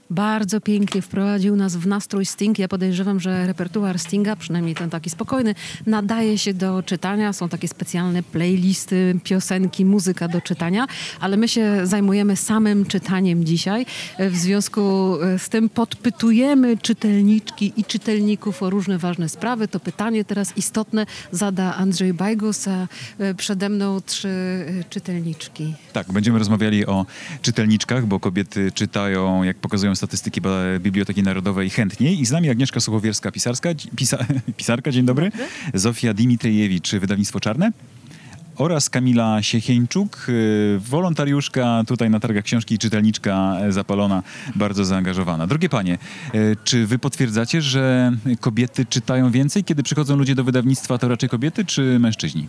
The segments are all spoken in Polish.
Bardzo pięknie wprowadził nas w nastrój Sting. Ja podejrzewam, że repertuar Stinga, przynajmniej ten taki spokojny, nadaje się do czytania. Są takie specjalne playlisty, piosenki, muzyka do czytania, ale my się zajmujemy samym czytaniem dzisiaj. W związku z tym podpytujemy czytelniczki i czytelników o różne ważne sprawy. To pytanie teraz istotne zada Andrzej Bajgus, a przede mną 3 czytelniczki. Tak, będziemy rozmawiali o czytelniczkach, bo kobiety czytają, jak pokazują statystyki Biblioteki Narodowej, chętniej. I z nami Agnieszka Suchowierska, pisarka, dzień dobry. Zofia Dimitriejewicz, wydawnictwo Czarne. Oraz Kamila Siechieńczuk, wolontariuszka tutaj na targach książki i czytelniczka zapalona, bardzo zaangażowana. Drogie panie, czy wy potwierdzacie, że kobiety czytają więcej? Kiedy przychodzą ludzie do wydawnictwa, to raczej kobiety czy mężczyźni?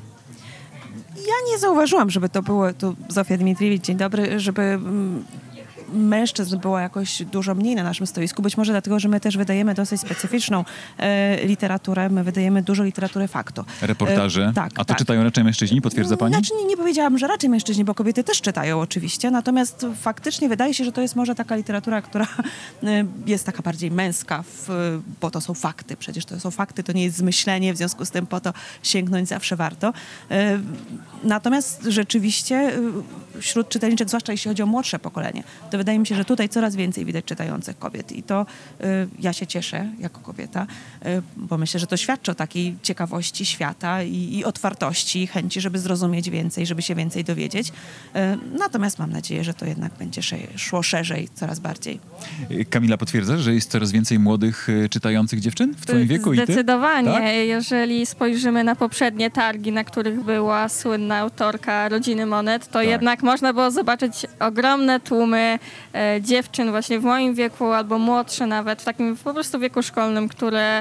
Ja nie zauważyłam, żeby to było, tu Zofia Dimitriewicz, dzień dobry, żeby mężczyzn było jakoś dużo mniej na naszym stoisku. Być może dlatego, że my też wydajemy dosyć specyficzną literaturę. My wydajemy dużo literatury faktu. Reportaże? Tak. A to czytają raczej mężczyźni, potwierdza pani? Znaczy nie powiedziałam, że raczej mężczyźni, bo kobiety też czytają oczywiście. Natomiast faktycznie wydaje się, że to jest może taka literatura, która jest taka bardziej męska, bo to są fakty. Przecież to są fakty, to nie jest zmyślenie, w związku z tym po to sięgnąć zawsze warto. Natomiast rzeczywiście wśród czytelniczek, zwłaszcza jeśli chodzi o młodsze pokolenie, to wydaje mi się, że tutaj coraz więcej widać czytających kobiet. I to ja się cieszę jako kobieta, bo myślę, że to świadczy o takiej ciekawości świata i otwartości, i chęci, żeby zrozumieć więcej, żeby się więcej dowiedzieć. Natomiast mam nadzieję, że to jednak będzie szło szerzej, coraz bardziej. Kamila, potwierdzasz, że jest coraz więcej młodych czytających dziewczyn w twoim wieku? Zdecydowanie. Tak? Jeżeli spojrzymy na poprzednie targi, na których była słynna autorka Rodziny Monet, to jednak można było zobaczyć ogromne tłumy dziewczyn właśnie w moim wieku albo młodsze nawet, w takim po prostu wieku szkolnym, które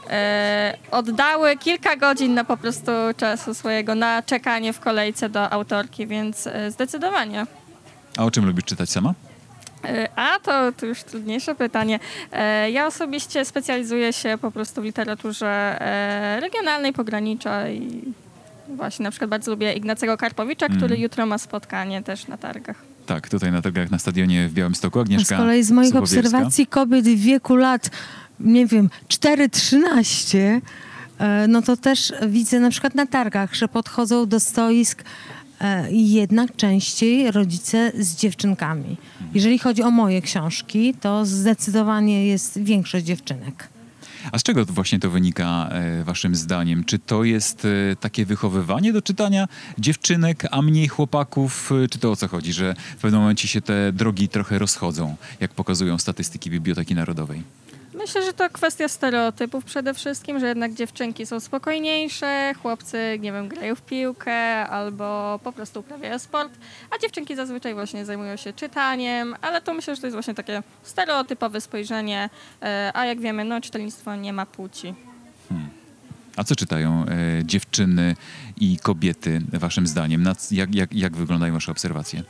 oddały kilka godzin na po prostu czasu swojego na czekanie w kolejce do autorki, więc zdecydowanie. A o czym lubisz czytać sama? To już trudniejsze pytanie. Ja osobiście specjalizuję się po prostu w literaturze regionalnej, pogranicza i właśnie na przykład bardzo lubię Ignacego Karpowicza, który jutro ma spotkanie też na targach. Tak, tutaj na targach na stadionie w Białymstoku. Agnieszka Z kolei z moich Suchowierska. obserwacji kobiet w wieku lat, nie wiem, 4-13, no to też widzę na przykład na targach, że podchodzą do stoisk jednak częściej rodzice z dziewczynkami. Jeżeli chodzi o moje książki, to zdecydowanie jest większość dziewczynek. A z czego właśnie to wynika waszym zdaniem? Czy to jest takie wychowywanie do czytania dziewczynek, a mniej chłopaków? Czy to o co chodzi, że w pewnym momencie się te drogi trochę rozchodzą, jak pokazują statystyki Biblioteki Narodowej? Myślę, że to kwestia stereotypów przede wszystkim, że jednak dziewczynki są spokojniejsze, chłopcy, nie wiem, grają w piłkę albo po prostu uprawiają sport, a dziewczynki zazwyczaj właśnie zajmują się czytaniem, ale to myślę, że to jest właśnie takie stereotypowe spojrzenie, a jak wiemy, no czytelnictwo nie ma płci. A co czytają dziewczyny i kobiety waszym zdaniem? Jak wyglądają wasze obserwacje?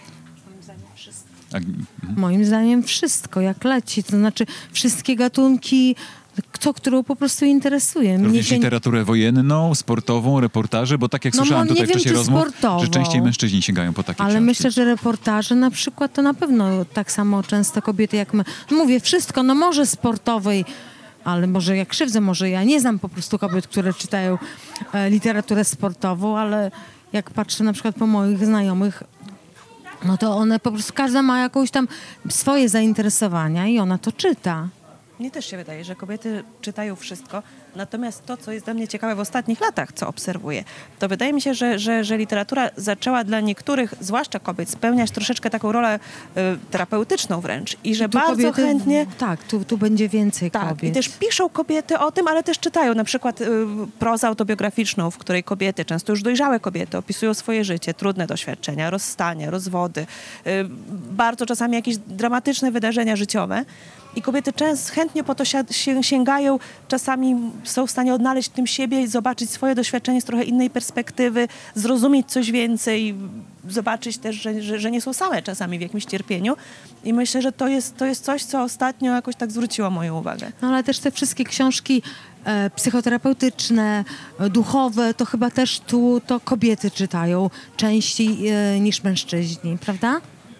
Moim zdaniem wszystko, jak leci. To znaczy wszystkie gatunki, którą po prostu interesuje. Również literaturę wojenną, sportową, reportaże, bo tak jak słyszałem tutaj w czasie rozmów, że częściej mężczyźni sięgają po takie książki. Ale myślę, że reportaże na przykład to na pewno tak samo często kobiety jak my. Mówię wszystko, no może sportowej, ale może jak krzywdzę, może ja nie znam po prostu kobiet, które czytają literaturę sportową, ale jak patrzę na przykład po moich znajomych, no to one po prostu, każda ma jakąś tam swoje zainteresowania i ona to czyta. Mnie też się wydaje, że kobiety czytają wszystko, natomiast to, co jest dla mnie ciekawe w ostatnich latach, co obserwuję, to wydaje mi się, że literatura zaczęła dla niektórych, zwłaszcza kobiet, spełniać troszeczkę taką rolę terapeutyczną wręcz i że bardzo kobiety, chętnie... Tak, tu będzie więcej kobiet. I też piszą kobiety o tym, ale też czytają na przykład prozę autobiograficzną, w której kobiety, często już dojrzałe kobiety, opisują swoje życie, trudne doświadczenia, rozstania, rozwody, bardzo czasami jakieś dramatyczne wydarzenia życiowe. I kobiety często chętnie po to sięgają, czasami są w stanie odnaleźć w tym siebie i zobaczyć swoje doświadczenie z trochę innej perspektywy, zrozumieć coś więcej, zobaczyć też, że nie są same czasami w jakimś cierpieniu. I myślę, że to jest coś, co ostatnio jakoś tak zwróciło moją uwagę. No ale też te wszystkie książki psychoterapeutyczne, duchowe, to chyba też to kobiety czytają częściej niż mężczyźni, prawda?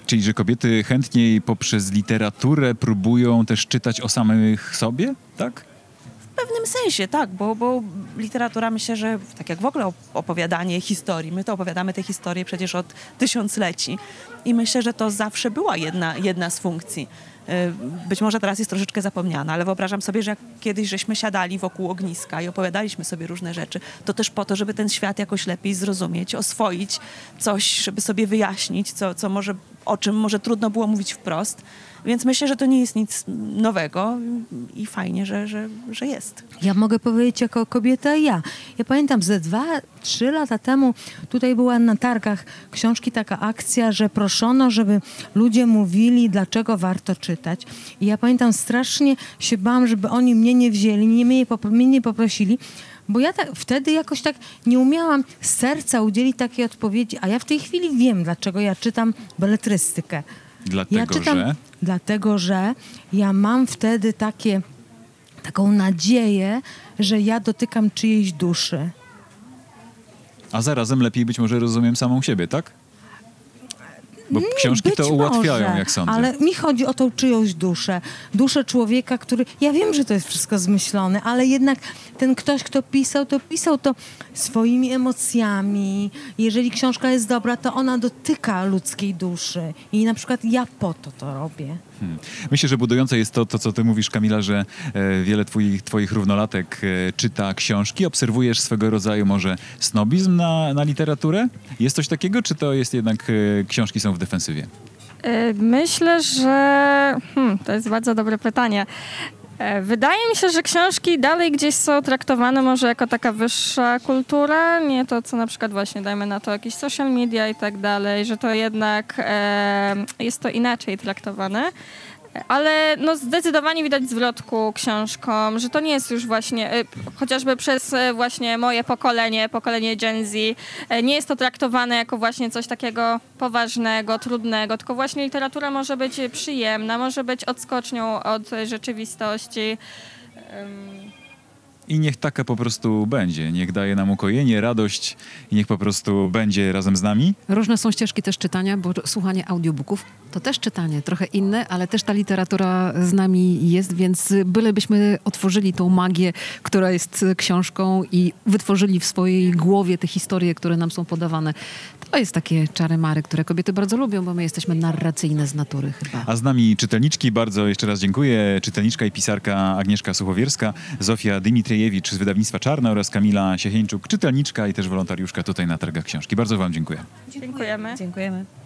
Czyli, że kobiety chętniej poprzez literaturę próbują też czytać o samych sobie, tak? W pewnym sensie, tak, bo literatura, myślę, że tak jak w ogóle opowiadanie historii, my to opowiadamy te historie przecież od tysiącleci i myślę, że to zawsze była jedna z funkcji. Być może teraz jest troszeczkę zapomniana, ale wyobrażam sobie, że jak kiedyś żeśmy siadali wokół ogniska i opowiadaliśmy sobie różne rzeczy, to też po to, żeby ten świat jakoś lepiej zrozumieć, oswoić coś, żeby sobie wyjaśnić, o czym może trudno było mówić wprost. Więc myślę, że to nie jest nic nowego i fajnie, że jest. Ja mogę powiedzieć jako kobieta ja. Ja pamiętam ze 2-3 lata temu tutaj była na targach książki taka akcja, że proszono, żeby ludzie mówili, dlaczego warto czytać. I ja pamiętam, strasznie się bałam, żeby oni mnie nie wzięli, mnie nie poprosili, bo ja wtedy jakoś tak nie umiałam z serca udzielić takiej odpowiedzi, a ja w tej chwili wiem, dlaczego ja czytam beletrystykę. Dlatego, że ja mam wtedy taką nadzieję, że ja dotykam czyjejś duszy. A zarazem lepiej być może rozumiem samą siebie, tak? Bo książki to ułatwiają, jak sądzę. Ale mi chodzi o tą czyjąś duszę. Duszę człowieka, który... Ja wiem, że to jest wszystko zmyślone, ale jednak ten ktoś, kto pisał to swoimi emocjami. Jeżeli książka jest dobra, to ona dotyka ludzkiej duszy. I na przykład ja po to robię. Myślę, że budujące jest to, co ty mówisz, Kamila, że wiele twoich równolatek czyta książki. Obserwujesz swego rodzaju może snobizm na literaturę? Jest coś takiego, czy to jest jednak książki są w defensywie? Myślę, że to jest bardzo dobre pytanie. Wydaje mi się, że książki dalej gdzieś są traktowane może jako taka wyższa kultura, nie to, co na przykład właśnie, dajmy na to jakieś social media i tak dalej, że to jednak jest to inaczej traktowane. Ale no zdecydowanie widać zwrot ku książkom, że to nie jest już właśnie, chociażby przez właśnie moje pokolenie Gen Z, nie jest to traktowane jako właśnie coś takiego poważnego, trudnego, tylko właśnie literatura może być przyjemna, może być odskocznią od rzeczywistości. I niech taka po prostu będzie. Niech daje nam ukojenie, radość i niech po prostu będzie razem z nami. Różne są ścieżki też czytania, bo słuchanie audiobooków to też czytanie, trochę inne, ale też ta literatura z nami jest, więc bylebyśmy otworzyli tą magię, która jest książką i wytworzyli w swojej głowie te historie, które nam są podawane. To jest takie czary-mary, które kobiety bardzo lubią, bo my jesteśmy narracyjne z natury chyba. A z nami czytelniczki, bardzo jeszcze raz dziękuję. Czytelniczka i pisarka Agnieszka Suchowierska, Zofia Dymitriejewicz z wydawnictwa Czarne oraz Kamila Siechieńczuk, czytelniczka i też wolontariuszka tutaj na Targach Książki. Bardzo wam dziękuję. Dziękujemy. Dziękujemy.